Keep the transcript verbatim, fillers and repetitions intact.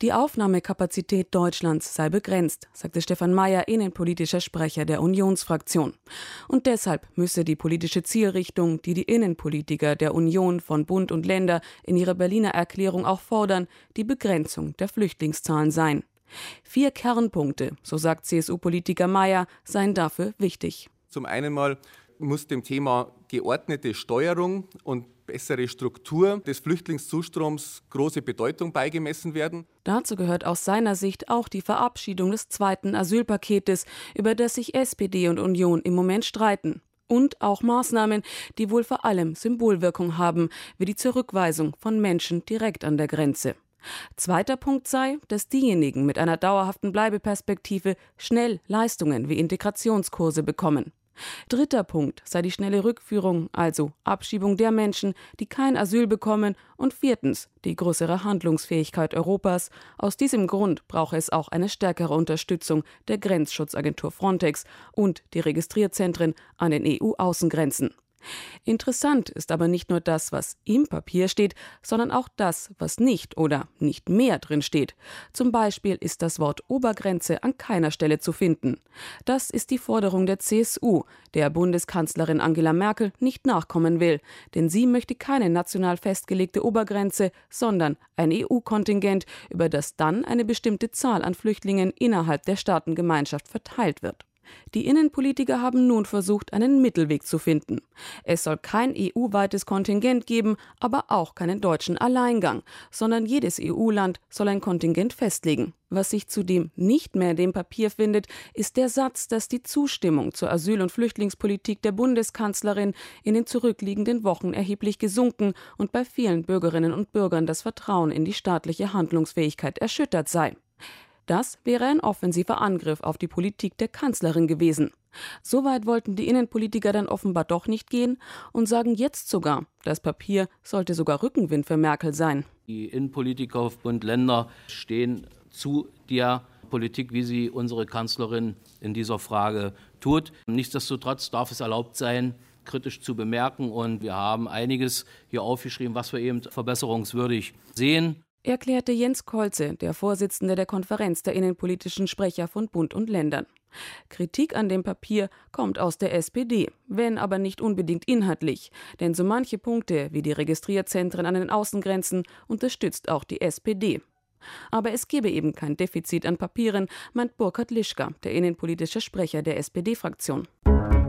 Die Aufnahmekapazität Deutschlands sei begrenzt, sagte Stefan Mayer, innenpolitischer Sprecher der Unionsfraktion. Und deshalb müsse die politische Zielrichtung, die die Innenpolitiker der Union von Bund und Länder in ihrer Berliner Erklärung auch fordern, die Begrenzung der Flüchtlingszahlen sein. Vier Kernpunkte, so sagt C S U-Politiker Mayer, seien dafür wichtig. Zum einen mal muss dem Thema geordnete Steuerung und bessere Struktur des Flüchtlingszustroms große Bedeutung beigemessen werden. Dazu gehört aus seiner Sicht auch die Verabschiedung des zweiten Asylpaketes, über das sich S P D und Union im Moment streiten. Und auch Maßnahmen, die wohl vor allem Symbolwirkung haben, wie die Zurückweisung von Menschen direkt an der Grenze. Zweiter Punkt sei, dass diejenigen mit einer dauerhaften Bleibeperspektive schnell Leistungen wie Integrationskurse bekommen. Dritter Punkt sei die schnelle Rückführung, also Abschiebung der Menschen, die kein Asyl bekommen. Und viertens die größere Handlungsfähigkeit Europas. Aus diesem Grund brauche es auch eine stärkere Unterstützung der Grenzschutzagentur Frontex und die Registrierzentren an den E U-Außengrenzen. Interessant ist aber nicht nur das, was im Papier steht, sondern auch das, was nicht oder nicht mehr drin steht. Zum Beispiel ist das Wort Obergrenze an keiner Stelle zu finden. Das ist die Forderung der C S U, der Bundeskanzlerin Angela Merkel nicht nachkommen will, denn sie möchte keine national festgelegte Obergrenze, sondern ein E U-Kontingent, über das dann eine bestimmte Zahl an Flüchtlingen innerhalb der Staatengemeinschaft verteilt wird. Die Innenpolitiker haben nun versucht, einen Mittelweg zu finden. Es soll kein E U-weites Kontingent geben, aber auch keinen deutschen Alleingang, sondern jedes E U-Land soll ein Kontingent festlegen. Was sich zudem nicht mehr in dem Papier findet, ist der Satz, dass die Zustimmung zur Asyl- und Flüchtlingspolitik der Bundeskanzlerin in den zurückliegenden Wochen erheblich gesunken und bei vielen Bürgerinnen und Bürgern das Vertrauen in die staatliche Handlungsfähigkeit erschüttert sei. Das wäre ein offensiver Angriff auf die Politik der Kanzlerin gewesen. Soweit wollten die Innenpolitiker dann offenbar doch nicht gehen und sagen jetzt sogar, das Papier sollte sogar Rückenwind für Merkel sein. Die Innenpolitiker auf Bund, Länder stehen zu der Politik, wie sie unsere Kanzlerin in dieser Frage tut. Nichtsdestotrotz darf es erlaubt sein, kritisch zu bemerken. Und wir haben einiges hier aufgeschrieben, was wir eben verbesserungswürdig sehen. Erklärte Jens Kolze, der Vorsitzende der Konferenz der innenpolitischen Sprecher von Bund und Ländern. Kritik an dem Papier kommt aus der S P D, wenn aber nicht unbedingt inhaltlich. Denn so manche Punkte wie die Registrierzentren an den Außengrenzen unterstützt auch die S P D. Aber es gebe eben kein Defizit an Papieren, meint Burkhard Lischka, der innenpolitische Sprecher der S P D-Fraktion.